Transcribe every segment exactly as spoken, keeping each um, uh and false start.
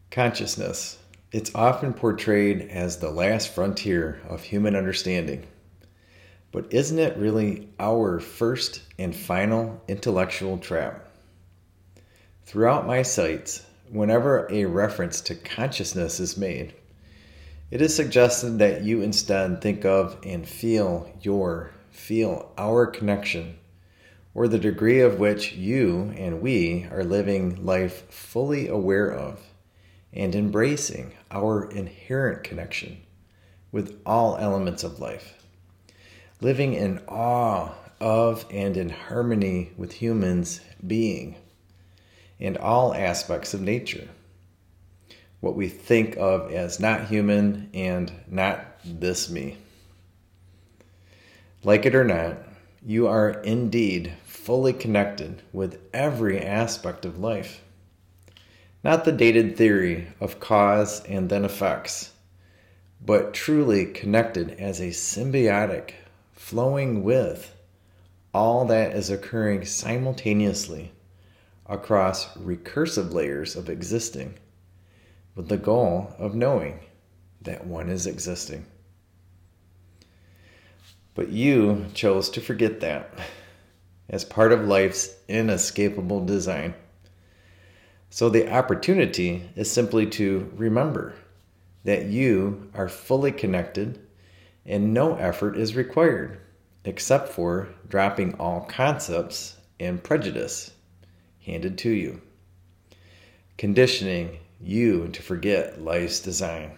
Consciousness. It's often portrayed as the last frontier of human understanding. But isn't it really our first and final intellectual trap? Throughout my sites, whenever a reference to consciousness is made, it is suggested that you instead think of and feel your, feel our connection, or the degree of which you and we are living life fully aware of and embracing our inherent connection with all elements of life, living in awe of and in harmony with humans being and all aspects of nature. What we think of as not human and not this me. Like it or not, you are indeed fully connected with every aspect of life. Not the dated theory of cause and then effects, but truly connected as a symbiotic, flowing with all that is occurring simultaneously across recursive layers of existing, with the goal of knowing that one is existing. But you chose to forget that as part of life's inescapable design. So the opportunity is simply to remember that you are fully connected and no effort is required except for dropping all concepts and prejudice handed to you, conditioning you to forget life's design.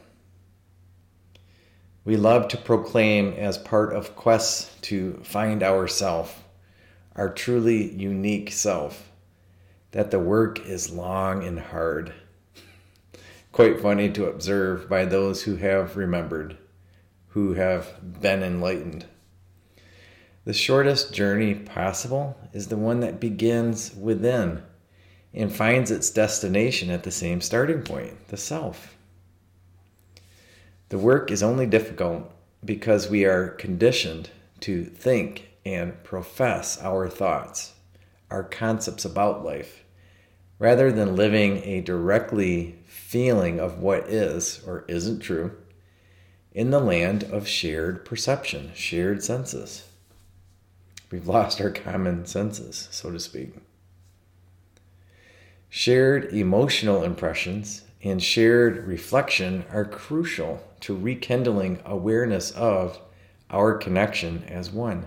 We love to proclaim as part of quests to find ourself, our truly unique self, that the work is long and hard. Quite funny to observe by those who have remembered, who have been enlightened. The shortest journey possible is the one that begins within and finds its destination at the same starting point, the self. The work is only difficult because we are conditioned to think and profess our thoughts, our concepts about life, rather than living a directly feeling of what is or isn't true in the land of shared perception, shared senses. We've lost our common senses, so to speak. Shared emotional impressions and shared reflection are crucial to rekindling awareness of our connection as one,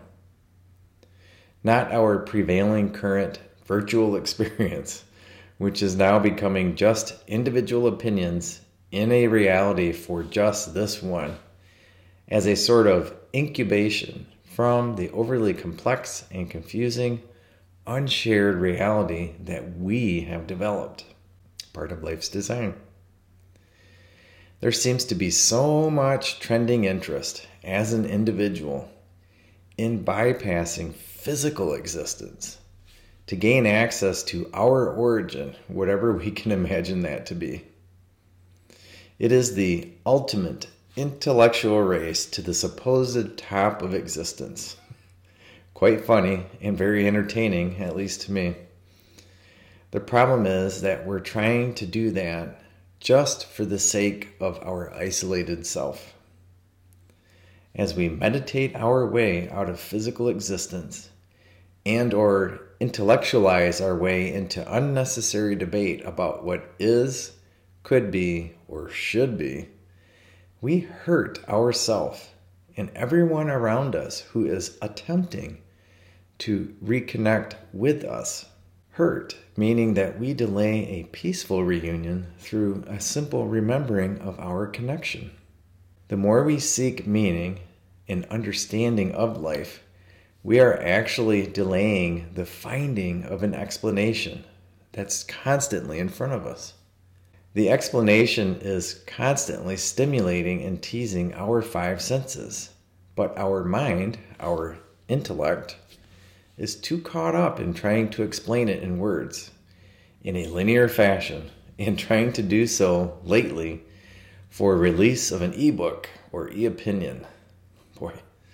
not our prevailing current virtual experience, which is now becoming just individual opinions in a reality for just this one, as a sort of incubation from the overly complex and confusing, unshared reality that we have developed, part of life's design. There seems to be so much trending interest as an individual in bypassing physical existence to gain access to our origin, whatever we can imagine that to be. It is the ultimate intellectual race to the supposed top of existence. Quite funny and very entertaining, at least to me. The problem is that we're trying to do that just for the sake of our isolated self. As we meditate our way out of physical existence and or intellectualize our way into unnecessary debate about what is, could be, or should be, we hurt ourselves and everyone around us who is attempting to reconnect with us. Hurt, meaning that we delay a peaceful reunion through a simple remembering of our connection. The more we seek meaning and understanding of life, we are actually delaying the finding of an explanation that's constantly in front of us. The explanation is constantly stimulating and teasing our five senses, but our mind, our intellect, is too caught up in trying to explain it in words, in a linear fashion, and trying to do so lately for release of an ebook or e-opinion. Boy.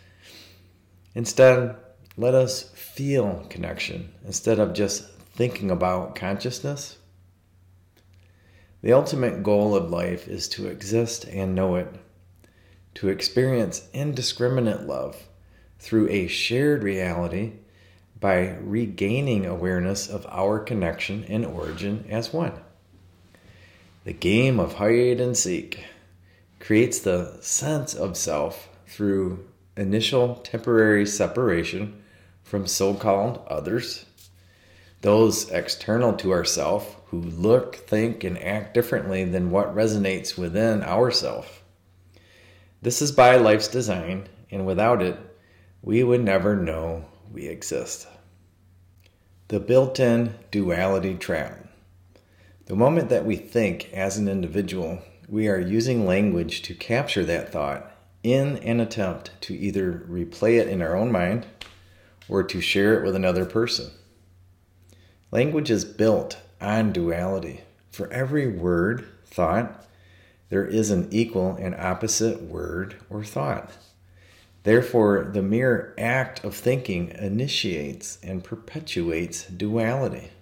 Instead, let us feel connection instead of just thinking about consciousness. The ultimate goal of life is to exist and know it, to experience indiscriminate love through a shared reality by regaining awareness of our connection and origin as one. The game of hide and seek creates the sense of self through initial temporary separation from so-called others, those external to ourself who look, think, and act differently than what resonates within ourself. This is by life's design, and without it, we would never know we exist. The built-in duality trap. The moment that we think as an individual, we are using language to capture that thought in an attempt to either replay it in our own mind or to share it with another person. Language is built on duality. For every word, thought, there is an equal and opposite word or thought. Therefore, the mere act of thinking initiates and perpetuates duality.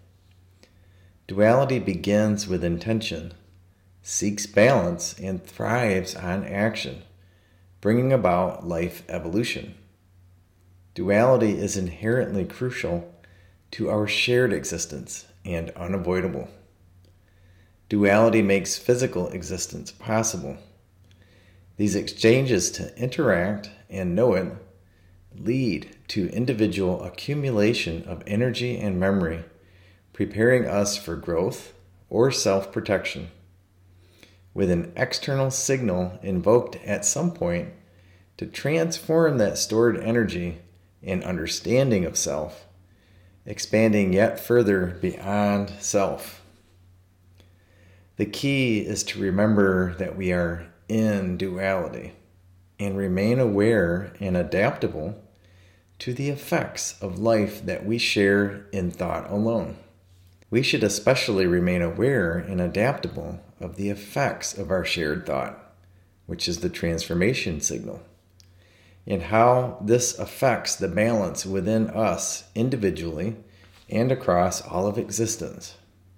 Duality begins with intention, seeks balance, and thrives on action, bringing about life evolution. Duality is inherently crucial to our shared existence and unavoidable. Duality makes physical existence possible. These exchanges to interact and know it lead to individual accumulation of energy and memory, preparing us for growth or self-protection. With an external signal invoked at some point to transform that stored energy and understanding of self, expanding yet further beyond self. The key is to remember that we are in duality and remain aware and adaptable to the effects of life that we share in thought alone. We should especially remain aware and adaptable of the effects of our shared thought, which is the transformation signal, and how this affects the balance within us individually and across all of existence.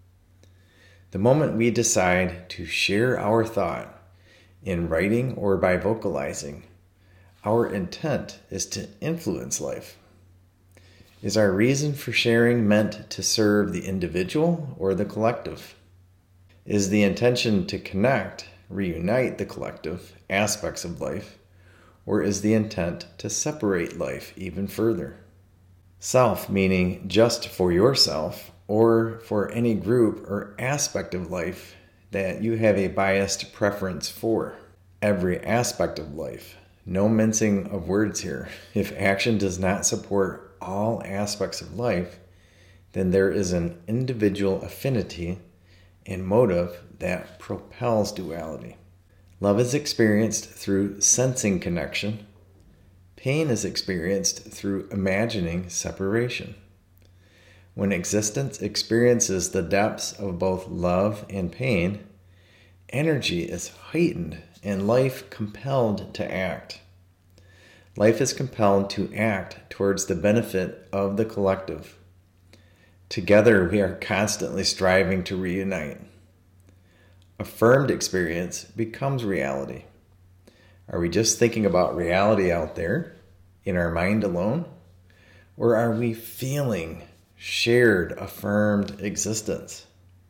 The moment we decide to share our thought in writing or by vocalizing, our intent is to influence life. Is our reason for sharing meant to serve the individual or the collective? Is the intention to connect, reunite the collective aspects of life, or is the intent to separate life even further? Self meaning just for yourself or for any group or aspect of life that you have a biased preference for. Every aspect of life. No mincing of words here. If action does not support all aspects of life, then there is an individual affinity and motive that propels duality. Love is experienced through sensing connection. Pain is experienced through imagining separation. When existence experiences the depths of both love and pain, energy is heightened and life compelled to act. Life is compelled to act towards the benefit of the collective. Together, we are constantly striving to reunite. Affirmed experience becomes reality. Are we just thinking about reality out there, in our mind alone? Or are we feeling shared, affirmed existence?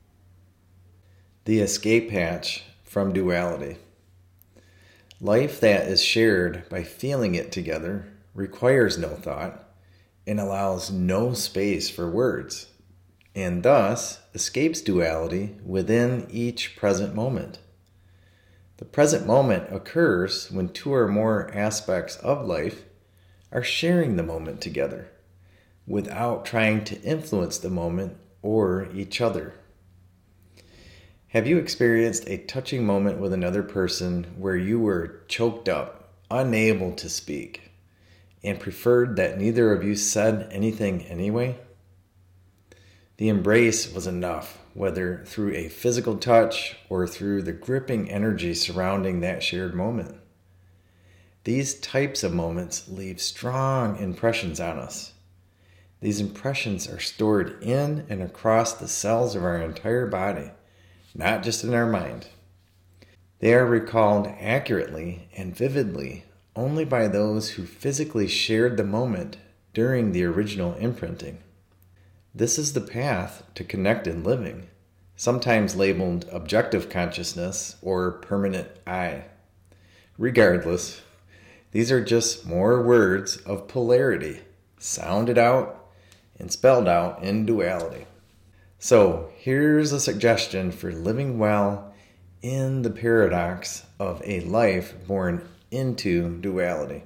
The escape hatch from duality. Life that is shared by feeling it together requires no thought and allows no space for words, and thus escapes duality within each present moment. The present moment occurs when two or more aspects of life are sharing the moment together without trying to influence the moment or each other. Have you experienced a touching moment with another person where you were choked up, unable to speak, and preferred that neither of you said anything anyway? The embrace was enough, whether through a physical touch or through the gripping energy surrounding that shared moment. These types of moments leave strong impressions on us. These impressions are stored in and across the cells of our entire body not just in our mind. They are recalled accurately and vividly only by those who physically shared the moment during the original imprinting. This is the path to connected living, sometimes labeled objective consciousness or permanent I. Regardless, these are just more words of polarity, sounded out and spelled out in duality. So here's a suggestion for living well in the paradox of a life born into duality.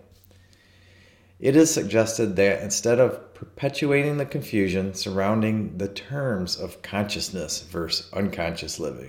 It is suggested that instead of perpetuating the confusion surrounding the terms of consciousness versus unconscious living,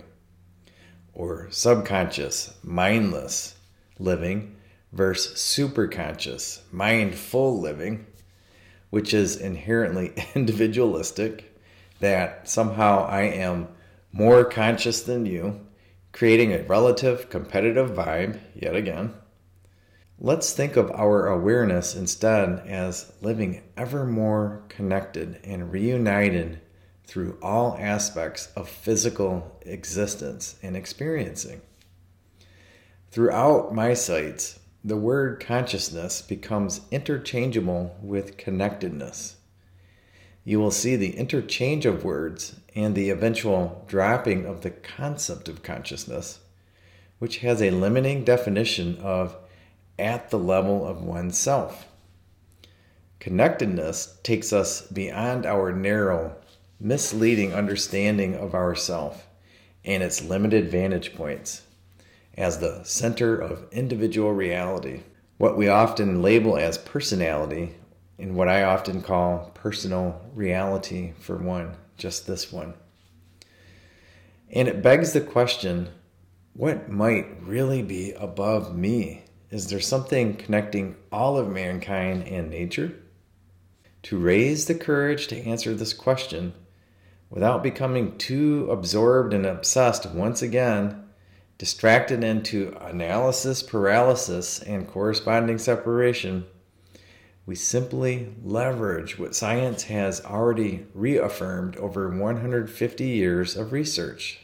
or subconscious, mindless living versus superconscious, mindful living, which is inherently individualistic, that somehow I am more conscious than you, creating a relative competitive vibe yet again. Let's think of our awareness instead as living ever more connected and reunited through all aspects of physical existence and experiencing. Throughout my sites, the word consciousness becomes interchangeable with connectedness. You will see the interchange of words and the eventual dropping of the concept of consciousness, which has a limiting definition of at the level of oneself. Connectedness takes us beyond our narrow, misleading understanding of ourself and its limited vantage points as the center of individual reality, what we often label as personality, and what I often call personal reality for one, just this one. And it begs the question, what might really be above me? Is there something connecting all of mankind and nature? To raise the courage to answer this question without becoming too absorbed and obsessed once again, distracted into analysis paralysis and corresponding separation, we simply leverage what science has already reaffirmed over one hundred fifty years of research.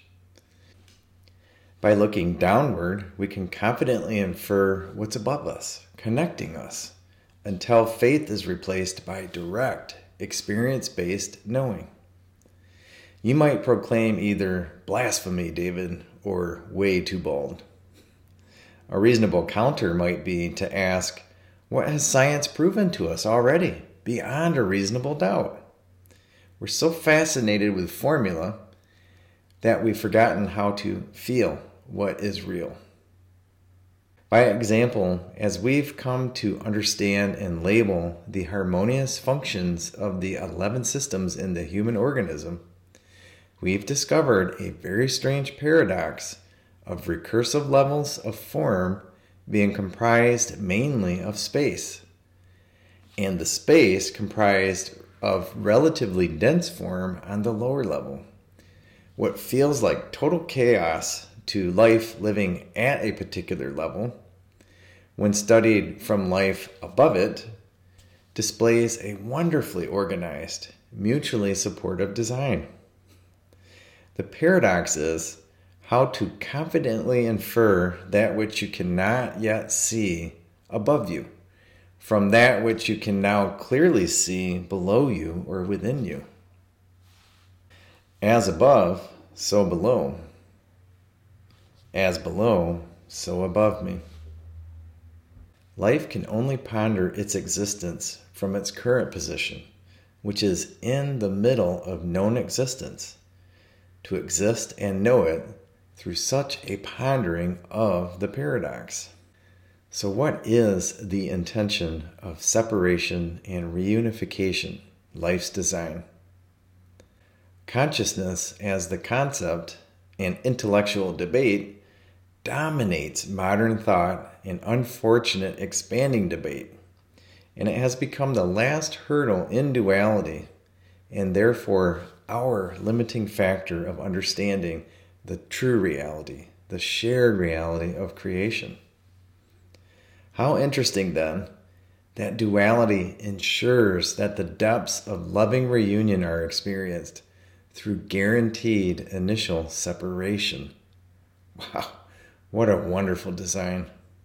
By looking downward, we can confidently infer what's above us, connecting us, until faith is replaced by direct, experience-based knowing. You might proclaim either blasphemy, David, or way too bold. A reasonable counter might be to ask, what has science proven to us already, beyond a reasonable doubt? We're so fascinated with formula that we've forgotten how to feel what is real. By example, as we've come to understand and label the harmonious functions of the eleven systems in the human organism, we've discovered a very strange paradox of recursive levels of form being comprised mainly of space, and the space comprised of relatively dense form on the lower level. What feels like total chaos to life living at a particular level, when studied from life above it, displays a wonderfully organized, mutually supportive design. The paradox is how to confidently infer that which you cannot yet see above you from that which you can now clearly see below you or within you. As above, so below. As below, so above me. Life can only ponder its existence from its current position, which is in the middle of known existence, to exist and know it through such a pondering of the paradox. So what is the intention of separation and reunification, life's design? Consciousness as the concept and intellectual debate dominates modern thought and unfortunate expanding debate, and it has become the last hurdle in duality, and therefore our limiting factor of understanding the true reality, the shared reality of creation. How interesting, then, that duality ensures that the depths of loving reunion are experienced through guaranteed initial separation. Wow, what a wonderful design.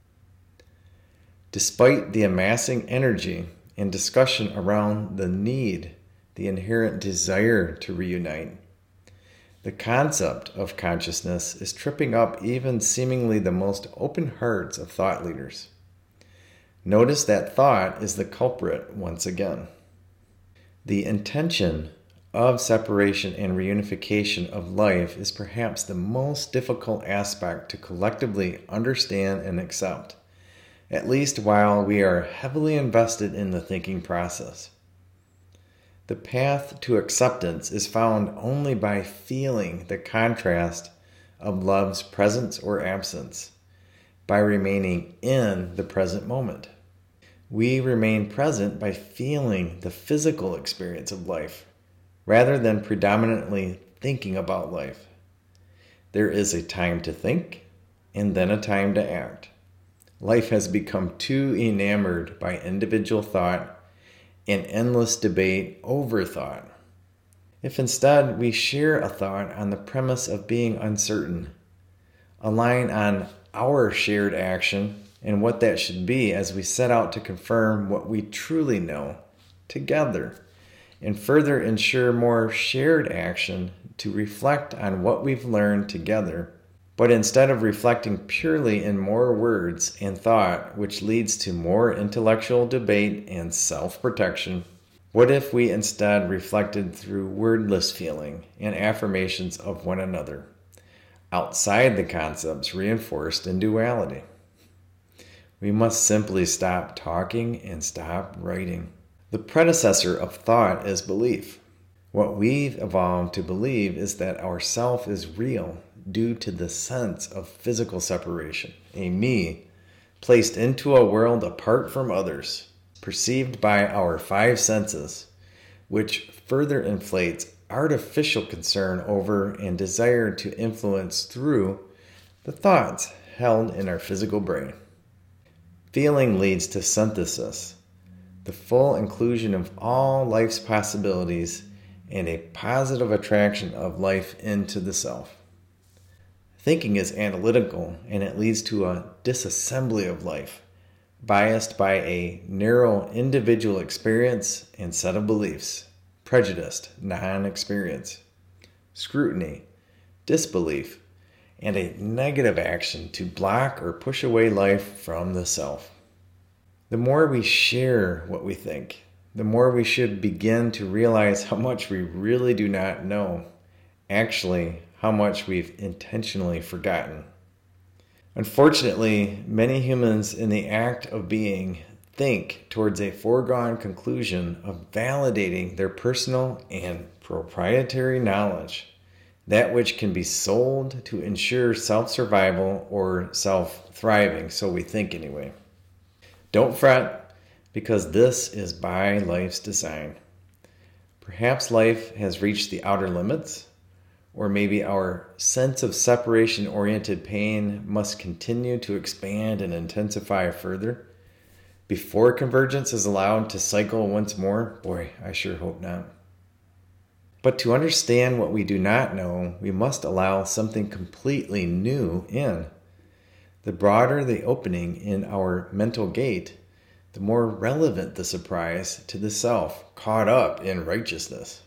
Despite the amassing energy and discussion around the need, the inherent desire to reunite, the concept of consciousness is tripping up even seemingly the most open hearts of thought leaders. Notice that thought is the culprit once again. The intention of separation and reunification of life is perhaps the most difficult aspect to collectively understand and accept, at least while we are heavily invested in the thinking process. The path to acceptance is found only by feeling the contrast of love's presence or absence, by remaining in the present moment. We remain present by feeling the physical experience of life, rather than predominantly thinking about life. There is a time to think, and then a time to act. Life has become too enamored by individual thought and endless debate over thought. If instead we share a thought on the premise of being uncertain, align on our shared action and what that should be as we set out to confirm what we truly know together, and further ensure more shared action to reflect on what we've learned together, but instead of reflecting purely in more words and thought, which leads to more intellectual debate and self-protection, what if we instead reflected through wordless feeling and affirmations of one another, outside the concepts reinforced in duality? We must simply stop talking and stop writing. The predecessor of thought is belief. What we've evolved to believe is that our self is real due to the sense of physical separation, a me placed into a world apart from others, perceived by our five senses, which further inflates artificial concern over and desire to influence through the thoughts held in our physical brain. Feeling leads to synthesis, the full inclusion of all life's possibilities and a positive attraction of life into the self. Thinking is analytical, and it leads to a disassembly of life, biased by a narrow individual experience and set of beliefs, prejudiced non-experience, scrutiny, disbelief, and a negative action to block or push away life from the self. The more we share what we think, the more we should begin to realize how much we really do not know, actually how much we've intentionally forgotten. Unfortunately, many humans in the act of being think towards a foregone conclusion of validating their personal and proprietary knowledge, that which can be sold to ensure self-survival or self-thriving, so we think anyway. Don't fret, because this is by life's design. Perhaps life has reached the outer limits, or maybe our sense of separation-oriented pain must continue to expand and intensify further before convergence is allowed to cycle once more. Boy, I sure hope not. But to understand what we do not know, we must allow something completely new in. The broader the opening in our mental gate, the more relevant the surprise to the self caught up in righteousness.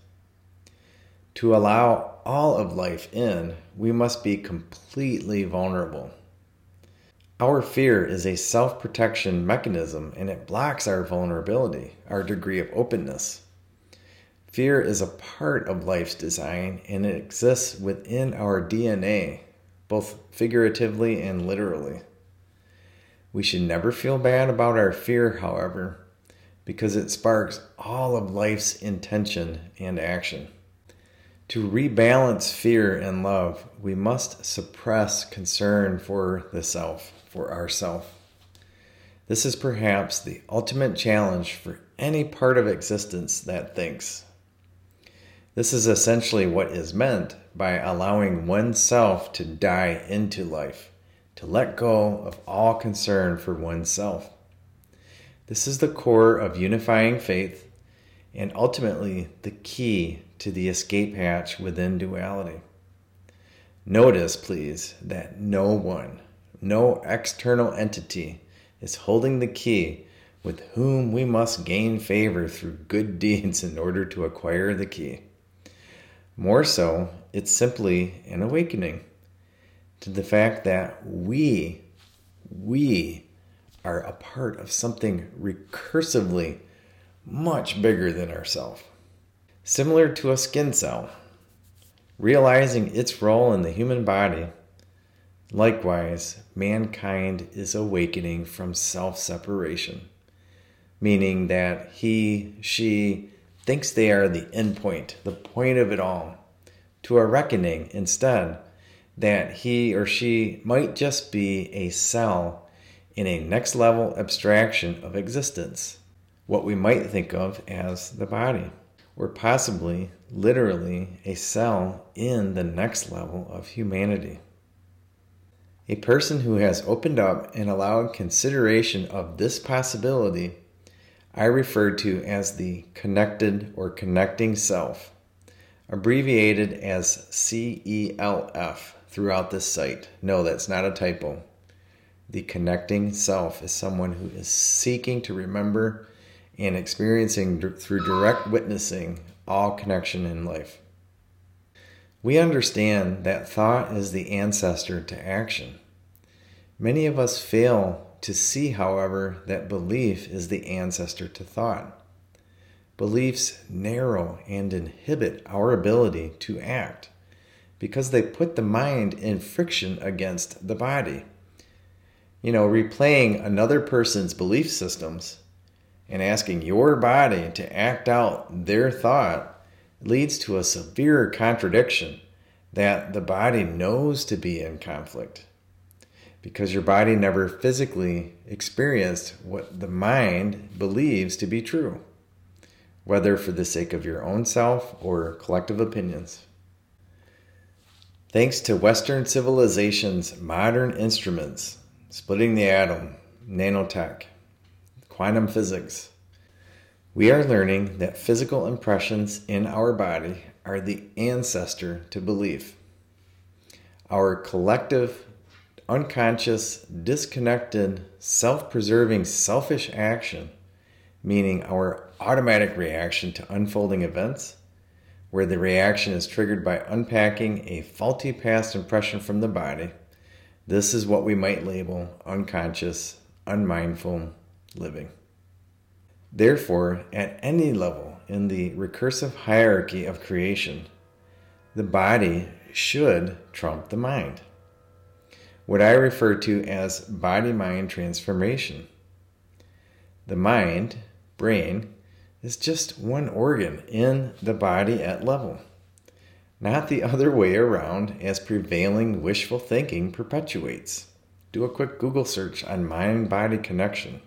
To allow all of life in, we must be completely vulnerable. Our fear is a self-protection mechanism, and it blocks our vulnerability, our degree of openness. Fear is a part of life's design, and it exists within our D N A, both figuratively and literally. We should never feel bad about our fear, however, because it sparks all of life's intention and action. To rebalance fear and love, we must suppress concern for the self, for ourself. This is perhaps the ultimate challenge for any part of existence that thinks. This is essentially what is meant by allowing oneself to die into life, to let go of all concern for oneself. This is the core of unifying faith, and ultimately the key to the escape hatch within duality. Notice, please, that no one, no external entity is holding the key with whom we must gain favor through good deeds in order to acquire the key. More so, it's simply an awakening to the fact that we, we are a part of something recursively much bigger than ourselves. Similar to a skin cell, realizing its role in the human body, likewise, mankind is awakening from self-separation, meaning that he, she thinks they are the end point, the point of it all, to a reckoning instead that he or she might just be a cell in a next level abstraction of existence, what we might think of as the body, or possibly literally a cell in the next level of humanity. A person who has opened up and allowed consideration of this possibility I refer to as the connected or connecting self, abbreviated as C E L F throughout this site. No, that's not a typo. The connecting self is someone who is seeking to remember and experiencing through direct witnessing all connection in life. We understand that thought is the ancestor to action. Many of us fail to see, however, that belief is the ancestor to thought. Beliefs narrow and inhibit our ability to act because they put the mind in friction against the body. You know, replaying another person's belief systems and asking your body to act out their thought leads to a severe contradiction that the body knows to be in conflict, because your body never physically experienced what the mind believes to be true, whether for the sake of your own self or collective opinions. Thanks to Western civilization's modern instruments, splitting the atom, nanotech, quantum physics, we are learning that physical impressions in our body are the ancestor to belief. Our collective, unconscious, disconnected, self-preserving, selfish action, meaning our automatic reaction to unfolding events, where the reaction is triggered by unpacking a faulty past impression from the body. This is what we might label unconscious, unmindful living. Therefore, at any level in the recursive hierarchy of creation, the body should trump the mind, what I refer to as body-mind transformation. The mind, brain, is just one organ in the body at level, not the other way around as prevailing wishful thinking perpetuates. Do a quick Google search on mind-body connection.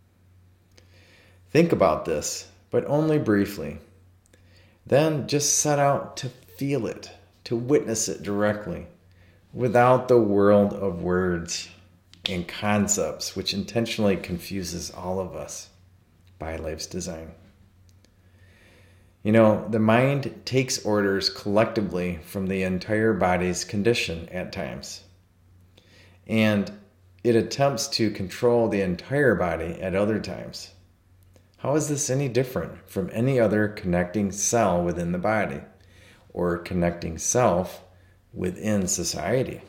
Think about this, but only briefly. Then just set out to feel it, to witness it directly, without the world of words and concepts which intentionally confuses all of us by life's design. You know, the mind takes orders collectively from the entire body's condition at times, and it attempts to control the entire body at other times. How is this any different from any other connecting cell within the body or connecting self within society?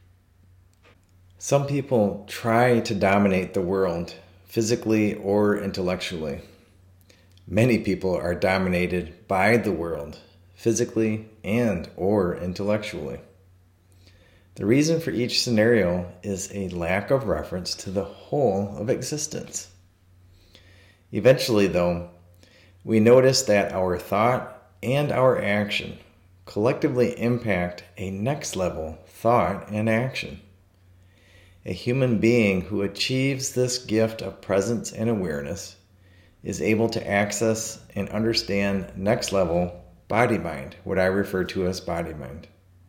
Some people try to dominate the world physically or intellectually. Many people are dominated by the world physically and or intellectually. The reason for each scenario is a lack of reference to the whole of existence. Eventually, though, we notice that our thought and our action collectively impact a next level thought and action. A human being who achieves this gift of presence and awareness is able to access and understand next level body-mind, what I refer to as body-mind.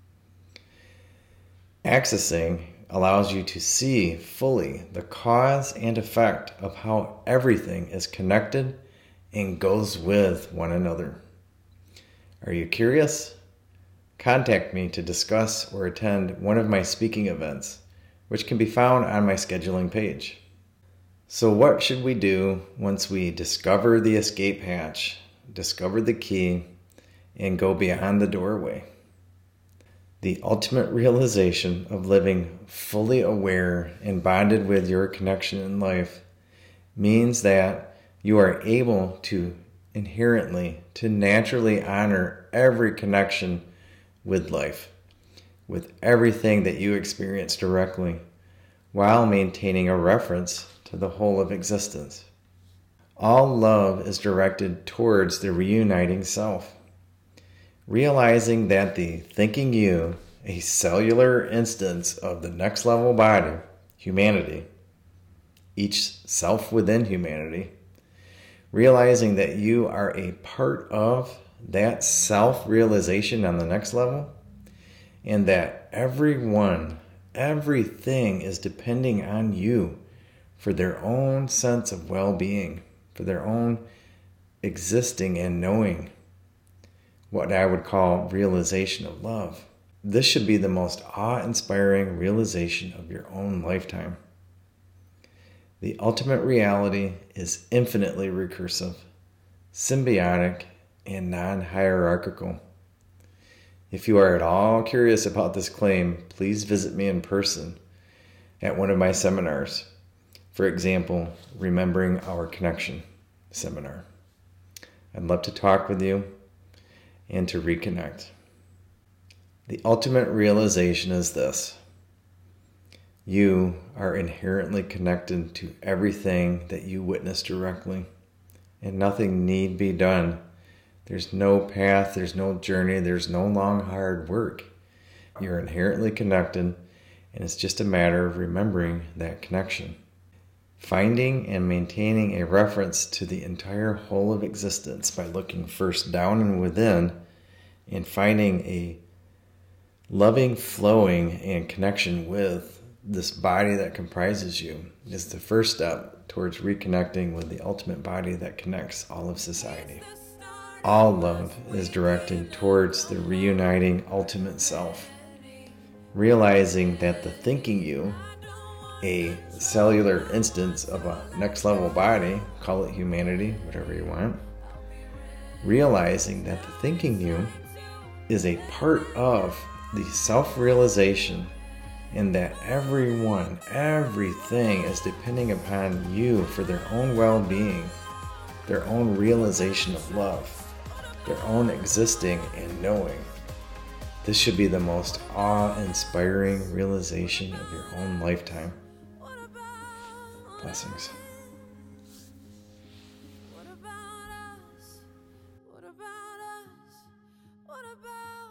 Accessing allows you to see fully the cause and effect of how everything is connected and goes with one another. Are you curious? Contact me to discuss or attend one of my speaking events, which can be found on my scheduling page. So what should we do once we discover the escape hatch, discover the key, and go beyond the doorway? The ultimate realization of living fully aware and bonded with your connection in life means that you are able to inherently, to naturally honor every connection with life, with everything that you experience directly, while maintaining a reference to the whole of existence. All love is directed towards the reuniting self. Realizing that the thinking you, a cellular instance of the next level body, humanity, each self within humanity, realizing that you are a part of that self-realization on the next level, and that everyone, everything is depending on you for their own sense of well-being, for their own existing and knowing, what I would call realization of love. This should be the most awe-inspiring realization of your own lifetime. The ultimate reality is infinitely recursive, symbiotic, and non-hierarchical. If you are at all curious about this claim, please visit me in person at one of my seminars. For example, Remembering Our Connection seminar. I'd love to talk with you and to reconnect. The ultimate realization is this: you are inherently connected to everything that you witness directly, and nothing need be done. There's no path, there's no journey, there's no long, hard work. You're inherently connected, and it's just a matter of remembering that connection. Finding and maintaining a reference to the entire whole of existence by looking first down and within, and finding a loving, flowing, and connection with this body that comprises you is the first step towards reconnecting with the ultimate body that connects all of society. All love is directed towards the reuniting ultimate self, realizing that the thinking you, a cellular instance of a next level body, call it humanity, whatever you want, realizing that the thinking you is a part of the self-realization, and that everyone, everything is depending upon you for their own well-being, their own realization of love, their own existing and knowing. This should be the most awe-inspiring realization of your own lifetime. Blessings. What about us? What about us? What about